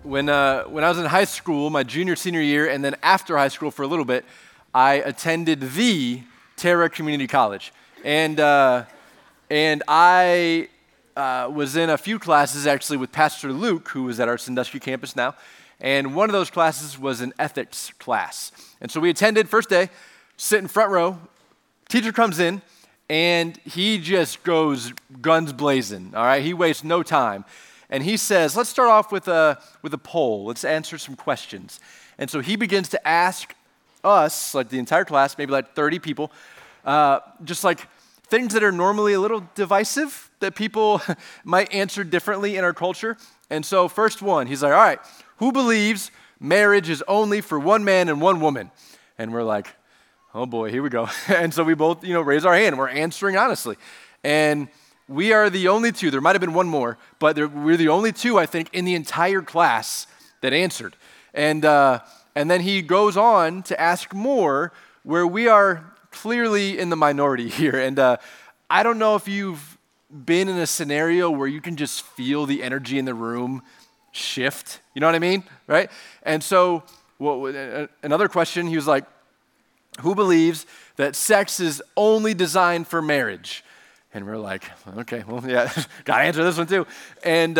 When I was in high school, my junior, senior year, and then after high school for a little bit, I attended the Terra Community College. And I was in a few classes actually with Pastor Luke, who is at our Sandusky campus now. And one of those classes was an ethics class. And so we attended first day, sit in front row, teacher comes in, and he just goes guns blazing, all right? He wastes no time. And he says, let's start off with a poll. Let's answer some questions. And so he begins to ask us, like the entire class, maybe like 30 people, just like things that are normally a little divisive that people might answer differently in our culture. And so first one, he's like, all right, who believes marriage is only for one man and one woman? And we're like, oh boy, here we go. And so we both, raise our hand and we're answering honestly. And we are the only two, there might have been one more, but we're the only two, I think, in the entire class that answered. And then he goes on to ask more where we are clearly in the minority here. And I don't know if you've been in a scenario where you can just feel the energy in the room shift. You know what I mean? Right? And so another question, he was like, who believes that sex is only designed for marriage? And we're like, okay, well, yeah, got to answer this one too. And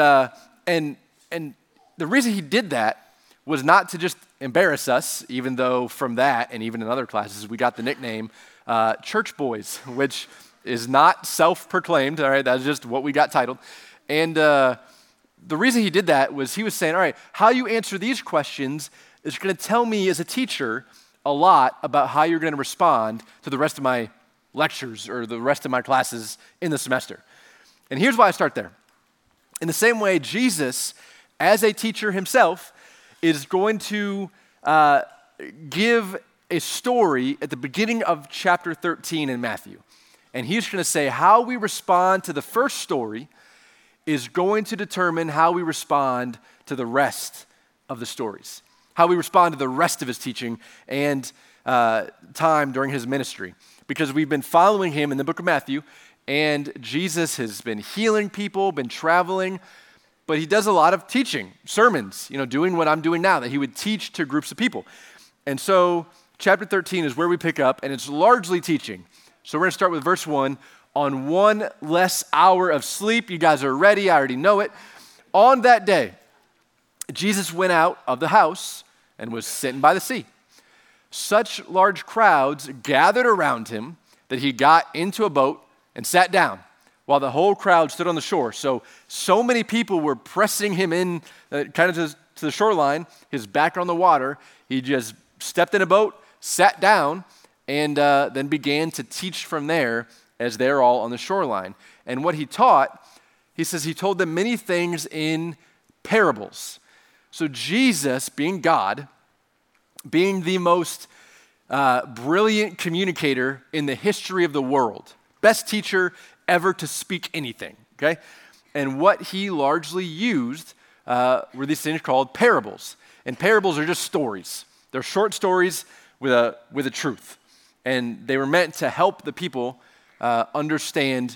the reason he did that was not to just embarrass us, even though from that and even in other classes we got the nickname Church Boys, which is not self-proclaimed. All right, that's just what we got titled. And the reason he did that was he was saying, all right, how you answer these questions is going to tell me as a teacher a lot about how you're going to respond to the rest of my lectures or the rest of my classes in the semester. And here's why I start there. In the same way, Jesus, as a teacher himself, is going to give a story at the beginning of chapter 13 in Matthew. And he's going to say how we respond to the first story is going to determine how we respond to the rest of the stories, how we respond to the rest of his teaching and time during his ministry. Because we've been following him in the book of Matthew, and Jesus has been healing people, been traveling, but he does a lot of teaching, sermons, doing what I'm doing now, that he would teach to groups of people. And so chapter 13 is where we pick up, and it's largely teaching. So we're going to start with verse 1. On one less hour of sleep, you guys are ready, I already know it. On that day, Jesus went out of the house and was sitting by the sea. Such large crowds gathered around him that he got into a boat and sat down while the whole crowd stood on the shore. So many people were pressing him in kind of to the shoreline, his back on the water. He just stepped in a boat, sat down, and then began to teach from there as they're all on the shoreline. And what he taught, he says he told them many things in parables. So Jesus, being God, being the most brilliant communicator in the history of the world, best teacher ever to speak anything, okay? And what he largely used were these things called parables. And parables are just stories. They're short stories with a truth. And they were meant to help the people understand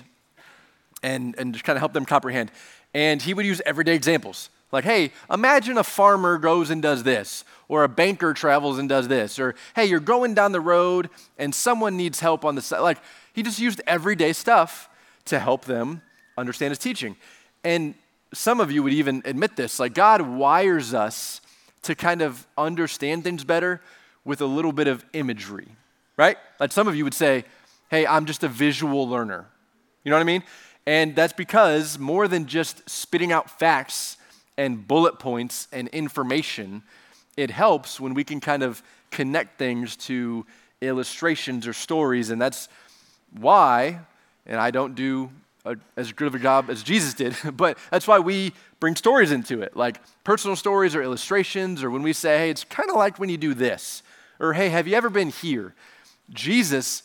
and just kind of help them comprehend. And he would use everyday examples. Like, hey, imagine a farmer goes and does this, or a banker travels and does this, or hey, you're going down the road and someone needs help on the side. Like, he just used everyday stuff to help them understand his teaching. And some of you would even admit this, like God wires us to kind of understand things better with a little bit of imagery, right? Like some of you would say, hey, I'm just a visual learner. You know what I mean? And that's because more than just spitting out facts and bullet points and information, it helps when we can kind of connect things to illustrations or stories. And that's why, and I don't do as good of a job as Jesus did, but that's why we bring stories into it, like personal stories or illustrations, or when we say, hey, it's kind of like when you do this, or hey, have you ever been here? Jesus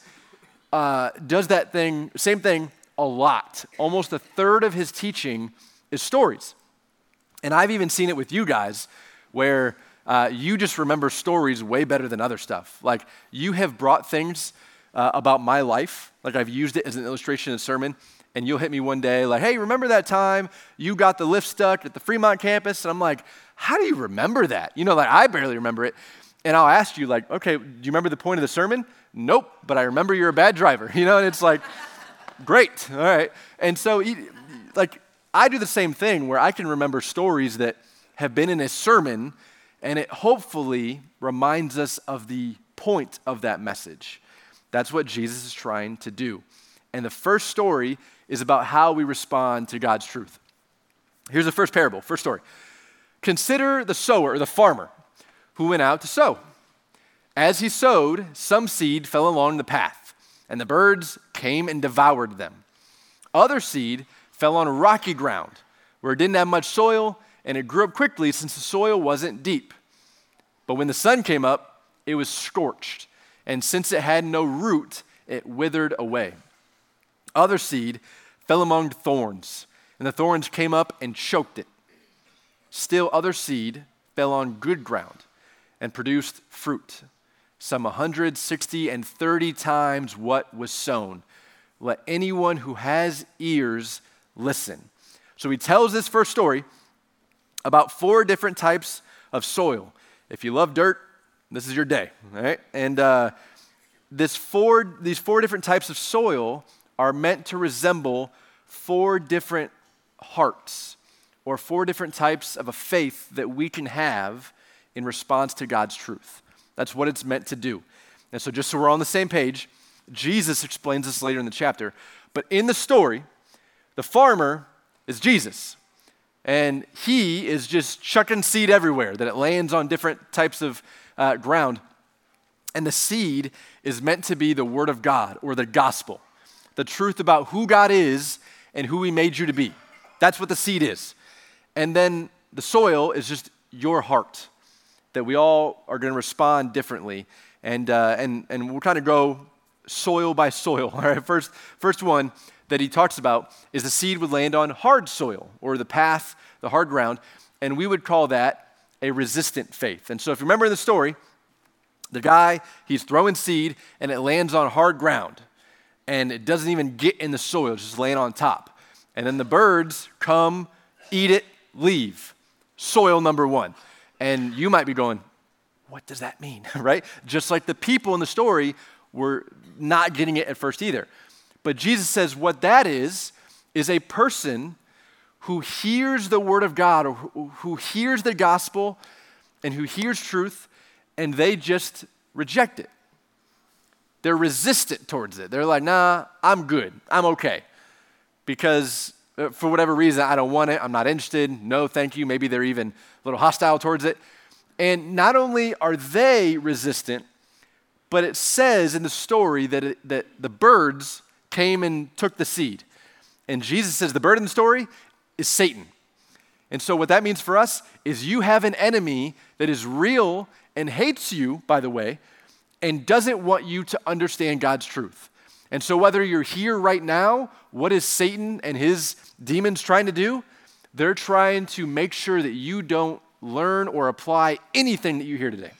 does that same thing a lot. Almost a third of his teaching is stories. And I've even seen it with you guys where you just remember stories way better than other stuff. Like you have brought things about my life, like I've used it as an illustration in a sermon, And you'll hit me one day like, hey, remember that time you got the lift stuck at the Fremont campus? And I'm like, how do you remember that? Like I barely remember it. And I'll ask you like, okay, do you remember the point of the sermon? Nope, but I remember you're a bad driver. And it's like, great, all right. And so like I do the same thing where I can remember stories that have been in a sermon and it hopefully reminds us of the point of that message. That's what Jesus is trying to do. And the first story is about how we respond to God's truth. Here's the first parable, first story. Consider the sower, or the farmer, who went out to sow. As he sowed, some seed fell along the path, and the birds came and devoured them. Other seed fell on rocky ground, where it didn't have much soil, and it grew up quickly since the soil wasn't deep. But when the sun came up, it was scorched, and since it had no root, it withered away. Other seed fell among thorns, and the thorns came up and choked it. Still other seed fell on good ground and produced fruit, some 160 and 30 times what was sown. Let anyone who has ears listen. So he tells this first story about 4 different types of soil. If you love dirt, this is your day, all right? And these 4 different types of soil are meant to resemble 4 different hearts or 4 different types of a faith that we can have in response to God's truth. That's what it's meant to do. And so just so we're on the same page, Jesus explains this later in the chapter, but in the story, the farmer is Jesus. And he is just chucking seed everywhere, that it lands on different types of ground. And the seed is meant to be the word of God or the gospel, the truth about who God is and who he made you to be. That's what the seed is. And then the soil is just your heart, that we all are going to respond differently. And we'll kind of go soil by soil. All right, first one that he talks about is the seed would land on hard soil, or the path, the hard ground, and we would call that a resistant faith. And so if you remember in the story, the guy, he's throwing seed, and it lands on hard ground, and it doesn't even get in the soil, it's just laying on top. And then the birds come, eat it, leave. Soil number 1. And you might be going, what does that mean, right? Just like the people in the story were not getting it at first either. But Jesus says what that is a person who hears the word of God, or who hears the gospel and who hears truth, and they just reject it. They're resistant towards it. They're like, nah, I'm good. I'm okay. Because for whatever reason, I don't want it. I'm not interested. No, thank you. Maybe they're even a little hostile towards it. And not only are they resistant, but it says in the story that the birds came and took the seed. And Jesus says the bird in the story is Satan. And so what that means for us is you have an enemy that is real and hates you, by the way, and doesn't want you to understand God's truth. And so whether you're here right now, what is Satan and his demons trying to do? They're trying to make sure that you don't learn or apply anything that you hear today.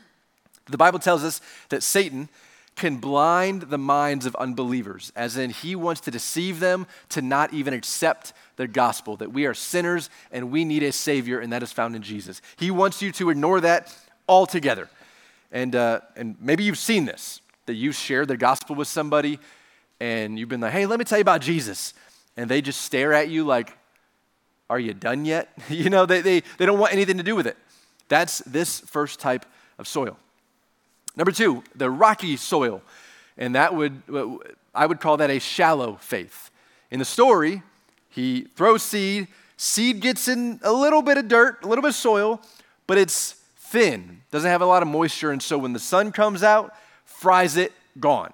The Bible tells us that Satan can blind the minds of unbelievers, as in he wants to deceive them to not even accept the gospel, that we are sinners and we need a Savior, and that is found in Jesus. He wants you to ignore that altogether. And maybe you've seen this, that you've shared the gospel with somebody and you've been like, hey, let me tell you about Jesus. And they just stare at you like, are you done yet? They don't want anything to do with it. That's this first type of soil. Number 2, the rocky soil. And I would call that a shallow faith. In the story, he throws seed gets in a little bit of dirt, a little bit of soil, but it's thin, doesn't have a lot of moisture, and so when the sun comes out, fries it, gone.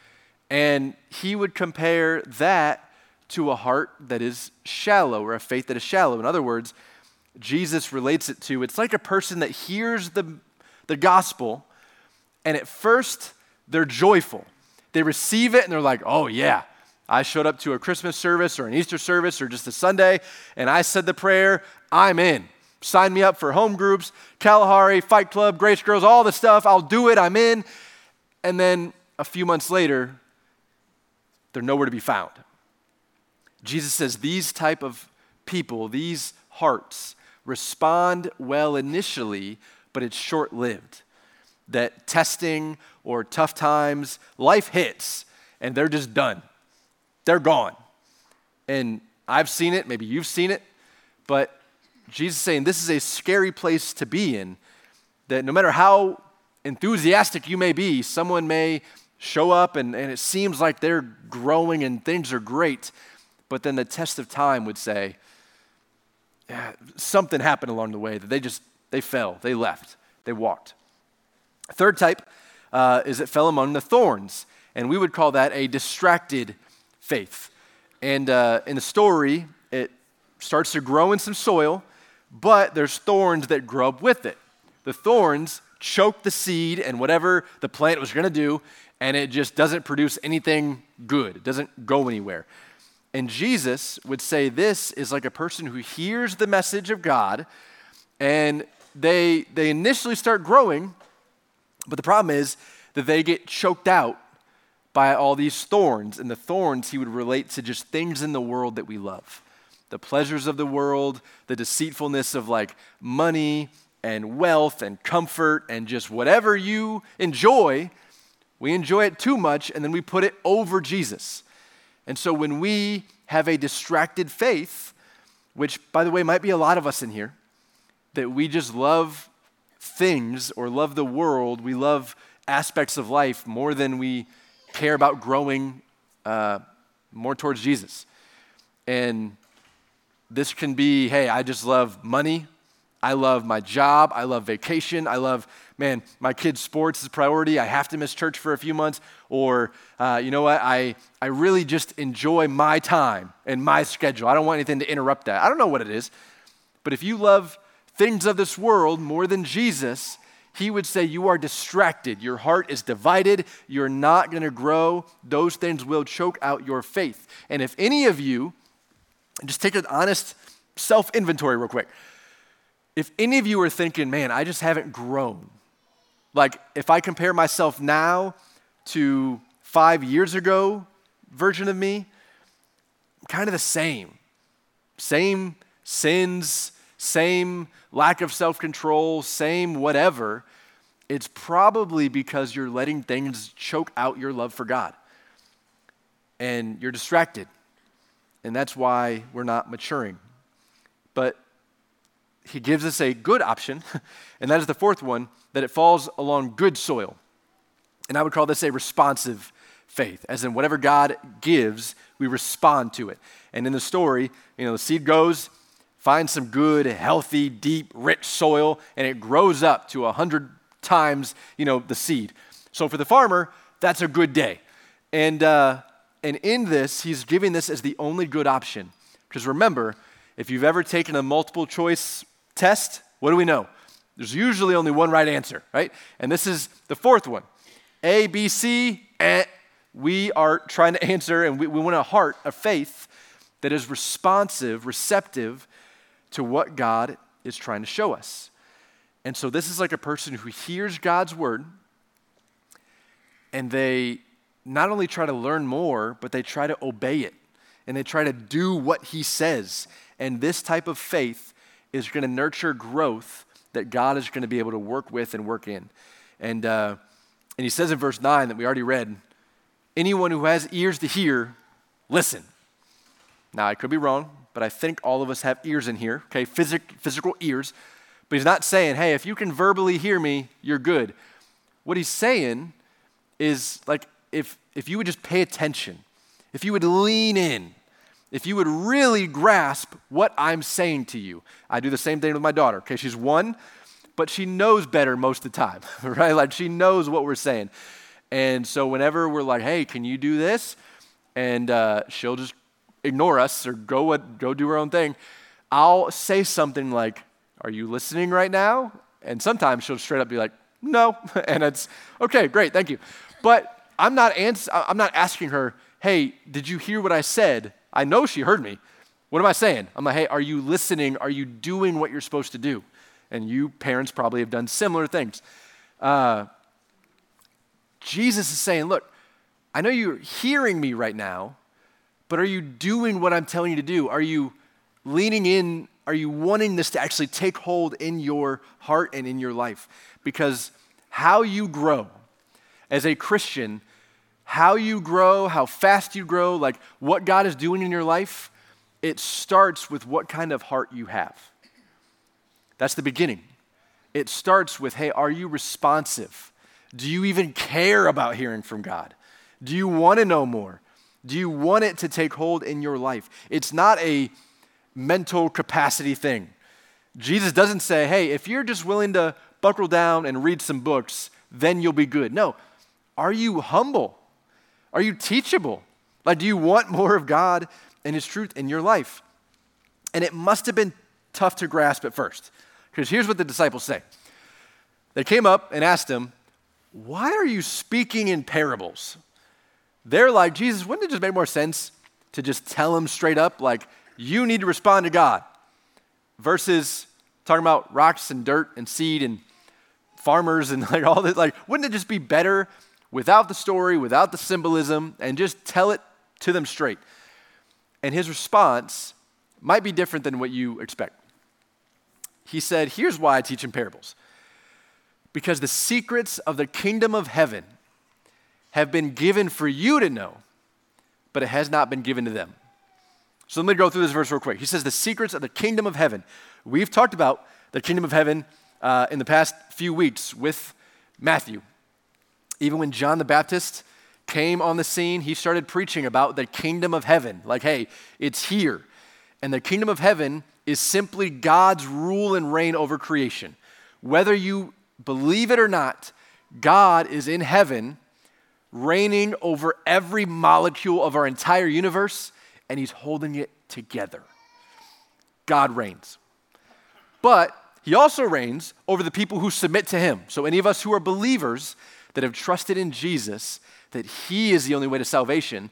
And he would compare that to a heart that is shallow, or a faith that is shallow. In other words, Jesus relates it to, it's like a person that hears the gospel, and at first, they're joyful. They receive it, and they're like, oh yeah, I showed up to a Christmas service or an Easter service or just a Sunday, and I said the prayer, I'm in. Sign me up for home groups, Kalahari, Fight Club, Grace Girls, all the stuff. I'll do it. I'm in. And then a few months later, they're nowhere to be found. Jesus says these type of people, these hearts, respond well initially, but it's short-lived. That testing or tough times, life hits, and they're just done. They're gone. And I've seen it, maybe you've seen it, but Jesus is saying this is a scary place to be in, that no matter how enthusiastic you may be, someone may show up and it seems like they're growing and things are great, but then the test of time would say, yeah, something happened along the way that they fell, they left, they walked. Third type is it fell among the thorns, and we would call that a distracted faith. And in the story, it starts to grow in some soil, but there's thorns that grow up with it. The thorns choke the seed and whatever the plant was going to do, and it just doesn't produce anything good. It doesn't go anywhere. And Jesus would say this is like a person who hears the message of God, and they initially start growing, but the problem is that they get choked out by all these thorns. And the thorns he would relate to just things in the world that we love. The pleasures of the world, the deceitfulness of like money and wealth and comfort and just whatever you enjoy, we enjoy it too much and then we put it over Jesus. And so when we have a distracted faith, which by the way might be a lot of us in here, that we just love things or love the world, we love aspects of life more than we care about growing more towards Jesus. And this can be, hey, I just love money. I love my job. I love vacation. I love, man, my kids' sports is priority. I have to miss church for a few months. Or, you know what, I really just enjoy my time and my schedule. I don't want anything to interrupt that. I don't know what it is. But if you love things of this world more than Jesus, he would say you are distracted. Your heart is divided. You're not going to grow. Those things will choke out your faith. And if any of you, just take an honest self-inventory real quick. If any of you are thinking, man, I just haven't grown. Like if I compare myself now to 5 years ago version of me, kind of the same. Same sins, same lack of self-control, same whatever. It's probably because you're letting things choke out your love for God. And you're distracted. And that's why we're not maturing. But he gives us a good option, and that is the fourth one, that it falls along good soil. And I would call this a responsive faith, as in whatever God gives, we respond to it. And in the story, the seed goes, finds some good, healthy, deep, rich soil, and it grows up to 100 times, the seed. So for the farmer, that's a good day. And in this, he's giving this as the only good option. Because remember, if you've ever taken a multiple choice test, what do we know? There's usually only one right answer, right? And this is the fourth one. A, B, C, we are trying to answer, and we want a heart, a faith that is responsive, receptive to what God is trying to show us. And so this is like a person who hears God's word, and they not only try to learn more, but they try to obey it, and they try to do what he says. And this type of faith is going to nurture growth that God is going to be able to work with and work in. And he says in verse 9 that we already read, anyone who has ears to hear, listen. Now, I could be wrong, but I think all of us have ears in here, okay, physical ears. But he's not saying, hey, if you can verbally hear me, you're good. What he's saying is, like, if you would just pay attention, if you would lean in, if you would really grasp what I'm saying to you. I do the same thing with my daughter, okay? She's 1, but she knows better most of the time, right? Like she knows what we're saying. And so whenever we're like, hey, can you do this? And she'll just ignore us or go do her own thing. I'll say something like, are you listening right now? And sometimes she'll straight up be like, no. And it's, okay, great, thank you. But I'm not asking her, hey, did you hear what I said? I know she heard me. What am I saying? I'm like, hey, are you listening? Are you doing what you're supposed to do? And you parents probably have done similar things. Jesus is saying, look, I know you're hearing me right now, but are you doing what I'm telling you to do? Are you leaning in? Are you wanting this to actually take hold in your heart and in your life? Because how you grow as a Christian, how you grow, how fast you grow, like what God is doing in your life, it starts with what kind of heart you have. That's the beginning. It starts with, hey, are you responsive? Do you even care about hearing from God? Do you want to know more? Do you want it to take hold in your life? It's not a mental capacity thing. Jesus doesn't say, hey, if you're just willing to buckle down and read some books, then you'll be good. No. Are you humble? Are you teachable? Like, do you want more of God and His truth in your life? And it must have been tough to grasp at first, because here's what the disciples say. They came up and asked Him, why are you speaking in parables? They're like, Jesus, wouldn't it just make more sense to just tell Him straight up, like, you need to respond to God, versus talking about rocks and dirt and seed and farmers and like all this? Like, wouldn't it just be better without the story, without the symbolism, and just tell it to them straight? And His response might be different than what you expect. He said, here's why I teach in parables. Because the secrets of the kingdom of heaven have been given for you to know, but it has not been given to them. So let me go through this verse real quick. He says the secrets of the kingdom of heaven. We've talked about the kingdom of heaven in the past few weeks with Matthew. Even when John the Baptist came on the scene, he started preaching about the kingdom of heaven. Like, hey, it's here. And the kingdom of heaven is simply God's rule and reign over creation. Whether you believe it or not, God is in heaven reigning over every molecule of our entire universe, and He's holding it together. God reigns. But He also reigns over the people who submit to Him. So any of us who are believers that have trusted in Jesus, that He is the only way to salvation,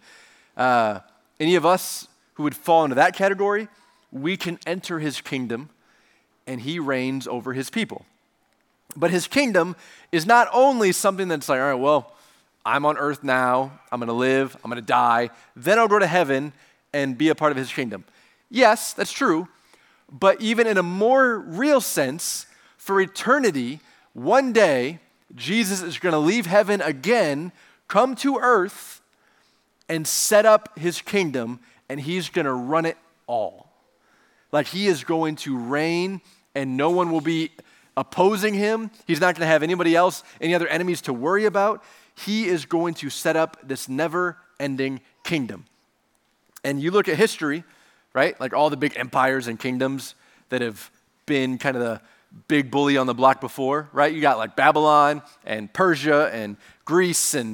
any of us who would fall into that category, we can enter His kingdom, and He reigns over His people. But His kingdom is not only something that's like, all right, well, I'm on earth now, I'm going to live, I'm going to die, then I'll go to heaven and be a part of His kingdom. Yes, that's true, but even in a more real sense, for eternity, one day, Jesus is going to leave heaven again, come to earth, and set up His kingdom, and He's going to run it all. Like, He is going to reign, and no one will be opposing Him. He's not going to have anybody else, any other enemies to worry about. He is going to set up this never-ending kingdom. And you look at history, right? Like all the big empires and kingdoms that have been kind of the big bully on the block before, right? You got like Babylon and Persia and Greece and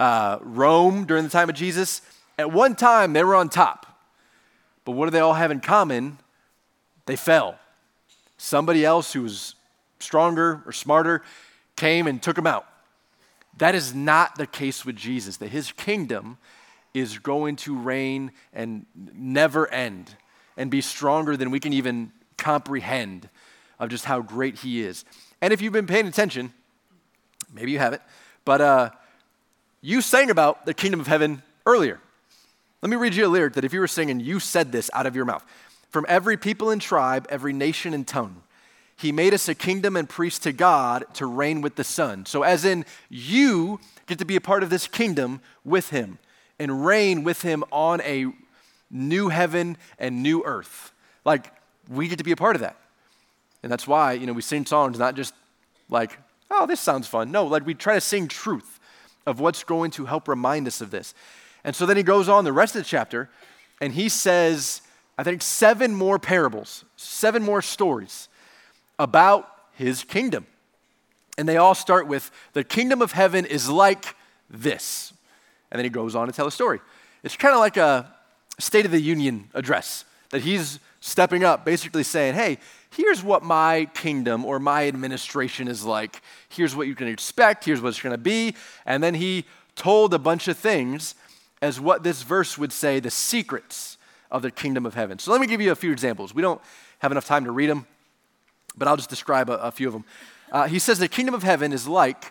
Rome during the time of Jesus. At one time, they were on top. But what do they all have in common? They fell. Somebody else who was stronger or smarter came and took them out. That is not the case with Jesus, that His kingdom is going to reign and never end and be stronger than we can even comprehend of just how great He is. And if you've been paying attention, maybe you haven't, but you sang about the kingdom of heaven earlier. Let me read you a lyric that if you were singing, you said this out of your mouth. From every people and tribe, every nation and tongue, He made us a kingdom and priests to God to reign with the Son. So as in, you get to be a part of this kingdom with Him and reign with Him on a new heaven and new earth. Like, we get to be a part of that. And that's why, we sing songs not just like, oh, this sounds fun. No, like we try to sing truth of what's going to help remind us of this. And so then he goes on the rest of the chapter, and he says, I think 7 more parables, 7 more stories about His kingdom. And they all start with, the kingdom of heaven is like this. And then he goes on to tell a story. It's kind of like a State of the Union address that he's stepping up, basically saying, hey, here's what my kingdom or my administration is like. Here's what you can expect. Here's what it's going to be. And then he told a bunch of things as what this verse would say, the secrets of the kingdom of heaven. So let me give you a few examples. We don't have enough time to read them, but I'll just describe a few of them. He says the kingdom of heaven is like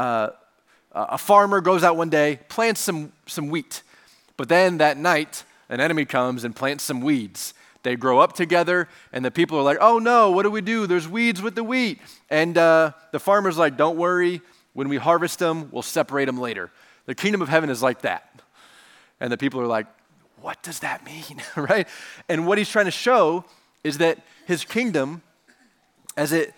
a farmer goes out one day, plants some wheat, but then that night an enemy comes and plants some weeds. They grow up together, and the people are like, oh no, what do we do? There's weeds with the wheat. And the farmer's like, don't worry. When we harvest them, we'll separate them later. The kingdom of heaven is like that. And the people are like, what does that mean, right? And what he's trying to show is that his kingdom, as it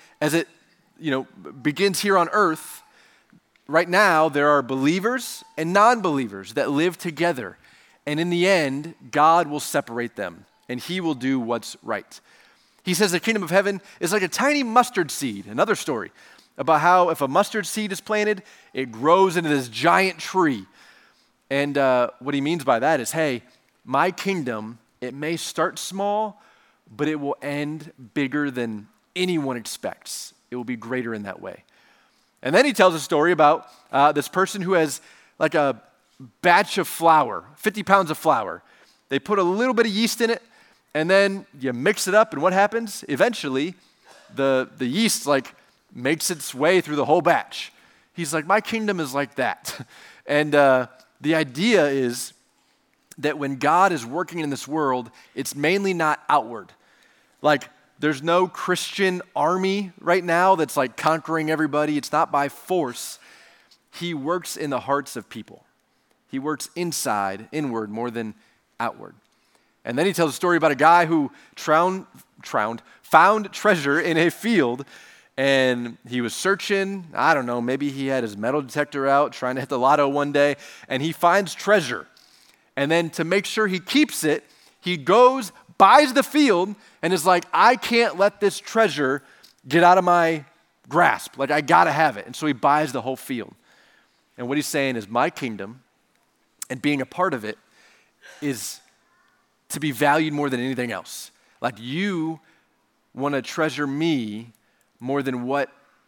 begins here on earth, right now there are believers and non-believers that live together. And in the end, God will separate them, and he will do what's right. He says the kingdom of heaven is like a tiny mustard seed, another story about how if a mustard seed is planted, it grows into this giant tree. And what he means by that is, hey, my kingdom, it may start small, but it will end bigger than anyone expects. It will be greater in that way. And then he tells a story about this person who has like a batch of flour, 50 pounds of flour. They put a little bit of yeast in it, and then you mix it up, and what happens? Eventually, the yeast makes its way through the whole batch. He's like, my kingdom is like that. And the idea is that when God is working in this world, it's mainly not outward. Like, there's no Christian army right now that's like conquering everybody. It's not by force. He works in the hearts of people. He works inward, more than outward. And then he tells a story about a guy who found treasure in a field, and he was searching. I don't know, maybe he had his metal detector out trying to hit the lotto one day, and he finds treasure. And then to make sure he keeps it, he goes, buys the field, and is like, I can't let this treasure get out of my grasp. Like, I gotta have it. And so he buys the whole field. And what he's saying is, my kingdom and being a part of it is to be valued more than anything else. Like, you want to treasure me more than what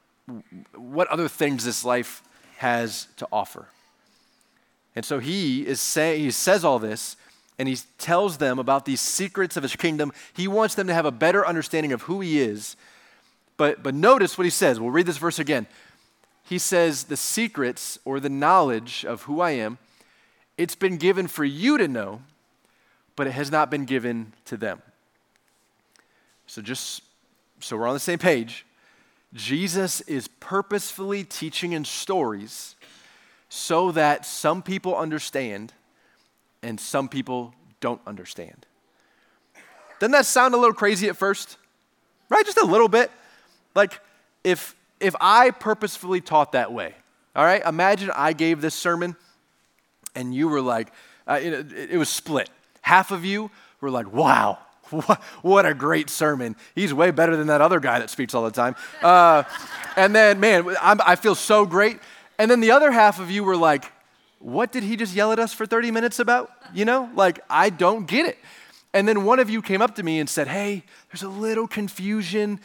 other things this life has to offer. And so he says all this, and he tells them about these secrets of his kingdom. He wants them to have a better understanding of who he is. But notice what he says. We'll read this verse again. He says, the secrets or the knowledge of who I am, it's been given for you to know, but it has not been given to them. So we're on the same page, Jesus is purposefully teaching in stories so that some people understand and some people don't understand. Doesn't that sound a little crazy at first? Right? Just a little bit. Like, if I purposefully taught that way, all right? Imagine I gave this sermon and you were like, it was split. Half of you were like, wow, what a great sermon. He's way better than that other guy that speaks all the time. And then, man, I feel so great. And then the other half of you were like, what did he just yell at us for 30 minutes about? Like, I don't get it. And then one of you came up to me and said, hey, there's a little confusion.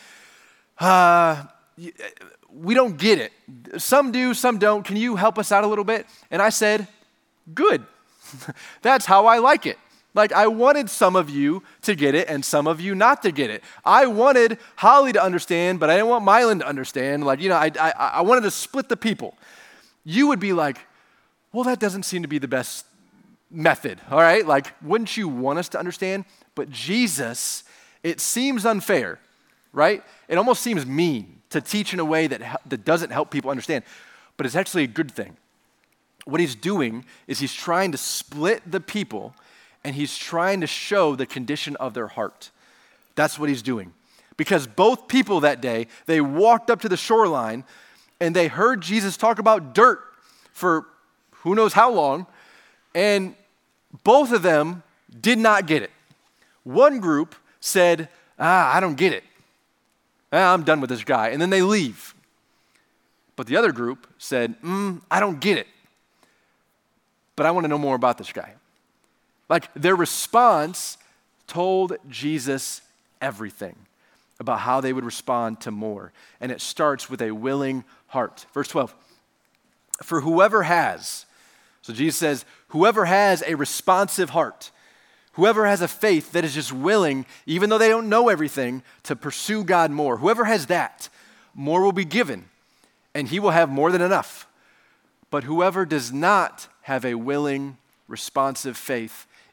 We don't get it. Some do, some don't. Can you help us out a little bit? And I said, good. That's how I like it. Like, I wanted some of you to get it and some of you not to get it. I wanted Holly to understand, but I didn't want Mylan to understand. Like, I wanted to split the people. You would be like, well, that doesn't seem to be the best method, all right? Like, wouldn't you want us to understand? But Jesus, it seems unfair, right? It almost seems mean to teach in a way that doesn't help people understand, but it's actually a good thing. What he's doing is he's trying to split the people, and he's trying to show the condition of their heart. That's what he's doing. Because both people that day, they walked up to the shoreline, and they heard Jesus talk about dirt for who knows how long, and both of them did not get it. One group said, I don't get it. I'm done with this guy. And then they leave. But the other group said, I don't get it. But I want to know more about this guy. Like, their response told Jesus everything about how they would respond to more. And it starts with a willing heart. Verse 12, for whoever has, so Jesus says, whoever has a responsive heart, whoever has a faith that is just willing, even though they don't know everything, to pursue God more, whoever has that, more will be given, and he will have more than enough. But whoever does not have a willing, responsive faith,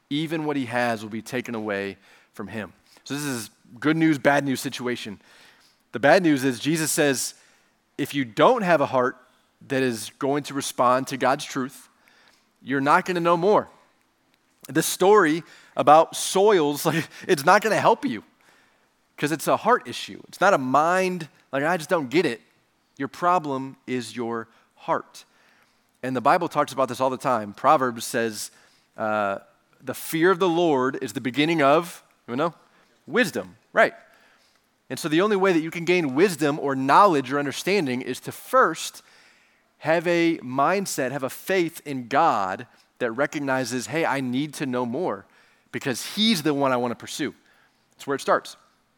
even what he has will be taken away from him. So this is good news, bad news situation. The bad news is Jesus says, if you don't have a heart that is going to respond to God's truth, you're not going to know more. This story about soils, it's not going to help you because it's a heart issue. It's not a mind, I just don't get it. Your problem is your heart. And the Bible talks about this all the time. Proverbs says, the fear of the Lord is the beginning of, wisdom, right? And so the only way that you can gain wisdom or knowledge or understanding is to first have a mindset, have a faith in God that recognizes, hey, I need to know more because he's the one I want to pursue. That's where it starts.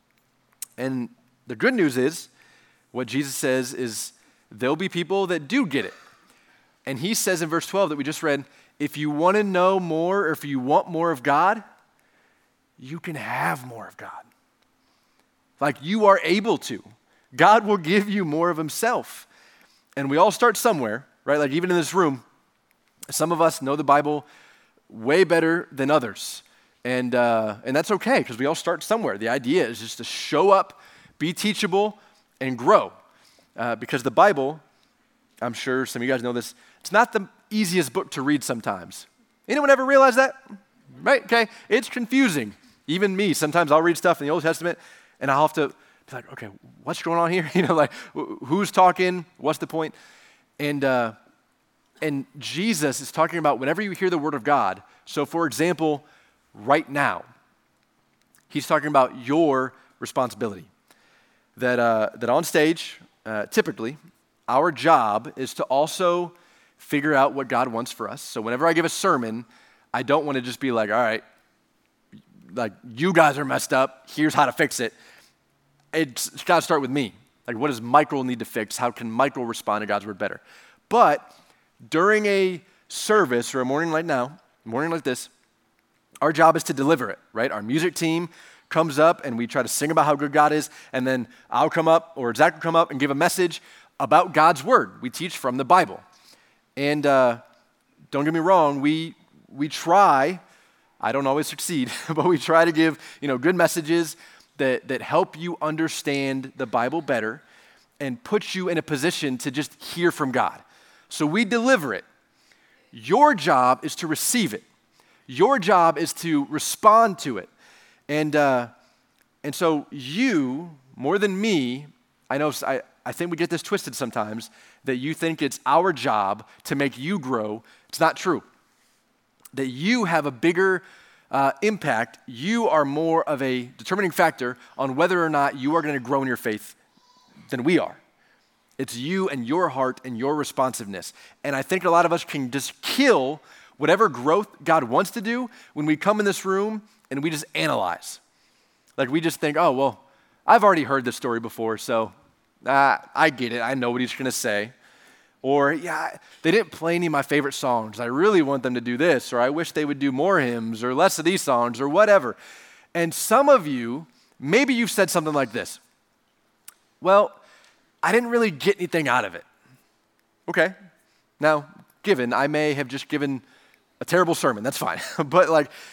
And the good news is, what Jesus says is there'll be people that do get it. And he says in verse 12 that we just read, if you want to know more or if you want more of God, you can have more of God. You are able to. God will give you more of himself. And we all start somewhere, right? Even in this room, some of us know the Bible way better than others. And that's okay because we all start somewhere. The idea is just to show up, be teachable, and grow. Because the Bible, I'm sure some of you guys know this, it's not the easiest book to read sometimes. Anyone ever realize that? Right? Okay. It's confusing. Even me, sometimes I'll read stuff in the Old Testament and I'll have to be like, okay, what's going on here? Who's talking? What's the point? And Jesus is talking about whenever you hear the word of God. So for example, right now, he's talking about your responsibility. That on stage, typically, our job is to also figure out what God wants for us. So whenever I give a sermon, I don't want to just be like, all right, you guys are messed up, here's how to fix it. It's got to start with me. What does Michael need to fix? How can Michael respond to God's word better? But during a service or a morning like this, our job is to deliver it, right? Our music team comes up and we try to sing about how good God is, and then I'll come up or Zach will come up and give a message about God's word. We teach from the Bible. And don't get me wrong, we try, I don't always succeed, but we try to give good messages that help you understand the Bible better and put you in a position to just hear from God. So we deliver it. Your job is to receive it. Your job is to respond to it. And so you, more than me, I think we get this twisted sometimes, that you think it's our job to make you grow. It's not true. That you have a bigger impact. You are more of a determining factor on whether or not you are going to grow in your faith than we are. It's you and your heart and your responsiveness. And I think a lot of us can just kill whatever growth God wants to do when we come in this room and we just analyze. We just think, oh, well, I've already heard this story before, so I get it. I know what he's going to say. Or, yeah, they didn't play any of my favorite songs. I really want them to do this, or I wish they would do more hymns or less of these songs or whatever. And some of you, maybe you've said something like this. Well, I didn't really get anything out of it. Okay. Now, I may have just given a terrible sermon. That's fine. But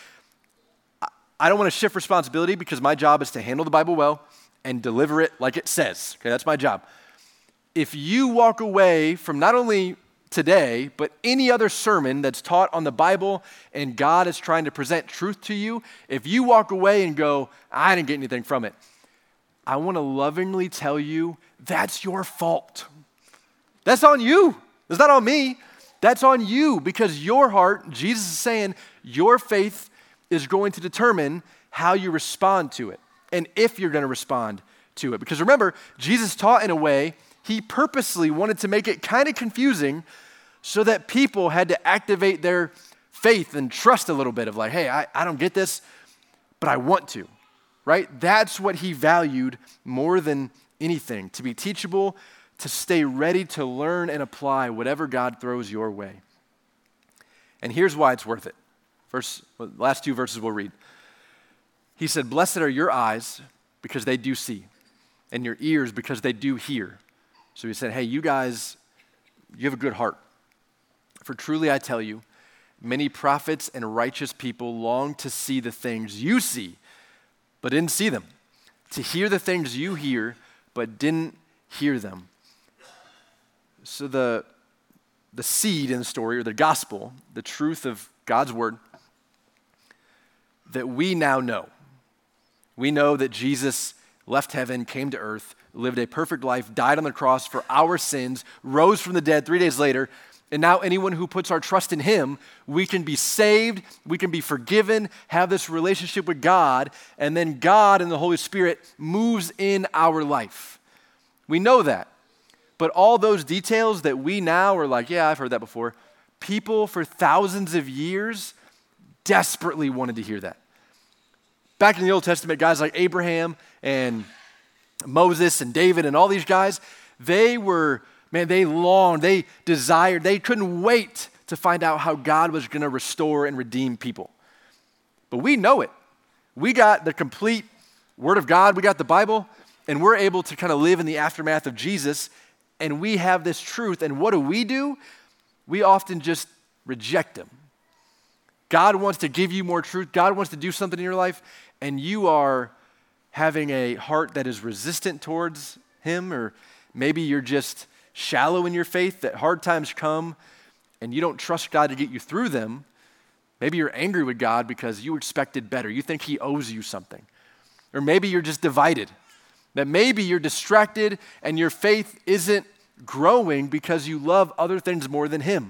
I don't want to shift responsibility because my job is to handle the Bible well and deliver it like it says. Okay, that's my job. If you walk away from not only today, but any other sermon that's taught on the Bible and God is trying to present truth to you, if you walk away and go, I didn't get anything from it, I want to lovingly tell you that's your fault. That's on you. It's not on me. That's on you because your heart, Jesus is saying, your faith is going to determine how you respond to it and if you're going to respond to it. Because remember, Jesus taught in a way, he purposely wanted to make it kind of confusing so that people had to activate their faith and trust a little bit of hey, I don't get this, but I want to, right? That's what he valued more than anything, to be teachable, to stay ready to learn and apply whatever God throws your way. And here's why it's worth it. Last two verses we'll read. He said, blessed are your eyes because they do see, and your ears because they do hear. So he said, hey, you guys, you have a good heart. For truly I tell you many prophets and righteous people long to see the things you see, but didn't see them, to hear the things you hear, but didn't hear them. So the seed in the story, or the gospel, the truth of God's word, that we now know. We know that Jesus left heaven, came to earth, lived a perfect life, died on the cross for our sins, rose from the dead 3 days later, and now anyone who puts our trust in him, we can be saved, we can be forgiven, have this relationship with God, and then God and the Holy Spirit moves in our life. We know that. But all those details that we now are like, yeah, I've heard that before, people for thousands of years desperately wanted to hear that. Back in the Old Testament, guys like Abraham and Moses and David and all these guys, they longed, they desired, they couldn't wait to find out how God was going to restore and redeem people. But we know it. We got the complete Word of God, we got the Bible, and we're able to kind of live in the aftermath of Jesus, and we have this truth. And what do? We often just reject him. God wants to give you more truth. God wants to do something in your life, and you are having a heart that is resistant towards him, or maybe you're just shallow in your faith, that hard times come and you don't trust God to get you through them. Maybe you're angry with God because you expected better. You think he owes you something. Or maybe you're just divided. That maybe you're distracted and your faith isn't growing because you love other things more than him.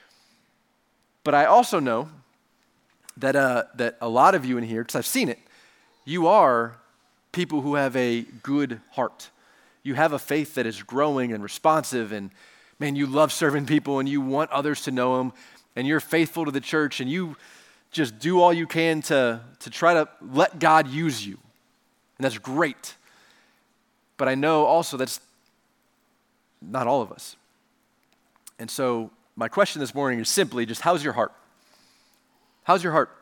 But I also know that a lot of you in here, because I've seen it, you are people who have a good heart. You have a faith that is growing and responsive, and man, you love serving people and you want others to know him, and you're faithful to the church, and you just do all you can to try to let God use you. And that's great. But I know also that's not all of us. And so my question this morning is simply just, how's your heart? How's your heart?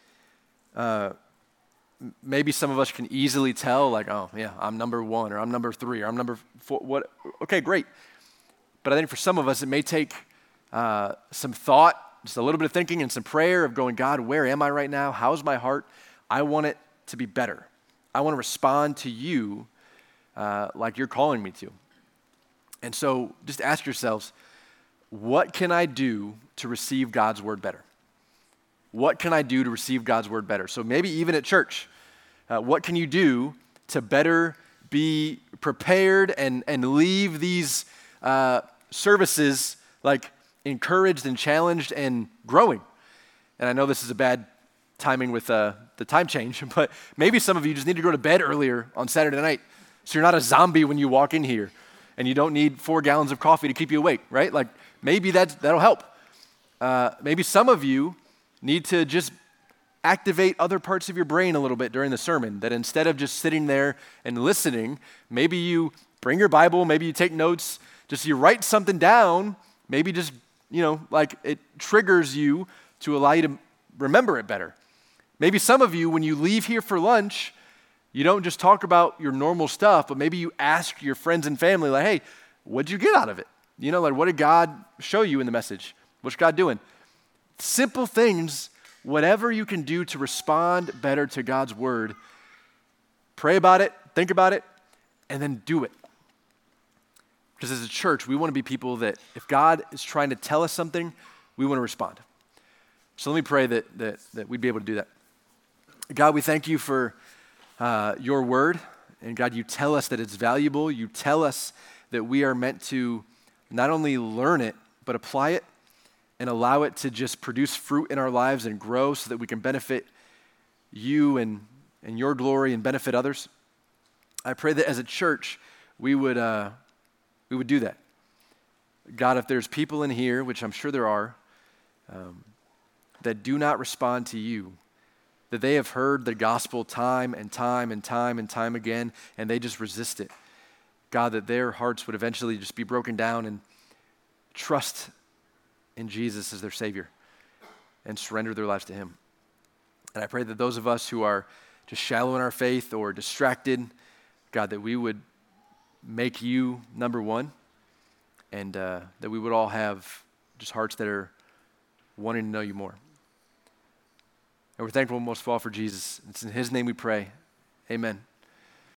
Maybe some of us can easily tell, like, oh, yeah, I'm number 1, or I'm number 3, or I'm number 4. What? Okay, great. But I think for some of us, it may take some thought, just a little bit of thinking and some prayer of going, God, where am I right now? How's my heart? I want it to be better. I want to respond to you like you're calling me to. And so just ask yourselves, what can I do to receive God's word better? What can I do to receive God's word better? So maybe even at church, what can you do to better be prepared and leave these services like encouraged and challenged and growing? And I know this is a bad timing with the time change, but maybe some of you just need to go to bed earlier on Saturday night so you're not a zombie when you walk in here and you don't need 4 gallons of coffee to keep you awake, right? Like maybe that'll help. Maybe some of you need to just activate other parts of your brain a little bit during the sermon, that instead of just sitting there and listening, maybe you bring your Bible, maybe you take notes, just you write something down, maybe just, like it triggers you to allow you to remember it better. Maybe some of you, when you leave here for lunch, you don't just talk about your normal stuff, but maybe you ask your friends and family, like, hey, what'd you get out of it? What did God show you in the message? What's God doing? Simple things, whatever you can do to respond better to God's word, pray about it, think about it, and then do it. Because as a church, we want to be people that if God is trying to tell us something, we want to respond. So let me pray that we'd be able to do that. God, we thank you for your word. And God, you tell us that it's valuable. You tell us that we are meant to not only learn it, but apply it and allow it to just produce fruit in our lives and grow so that we can benefit you and your glory and benefit others. I pray that as a church, we would do that. God, if there's people in here, which I'm sure there are, that do not respond to you, that they have heard the gospel time and time and time and time again, and they just resist it. God, that their hearts would eventually just be broken down and trust in Jesus as their Savior and surrender their lives to him. And I pray that those of us who are just shallow in our faith or distracted, God, that we would make you number 1, and that we would all have just hearts that are wanting to know you more. And we're thankful most of all for Jesus. It's in his name we pray. Amen.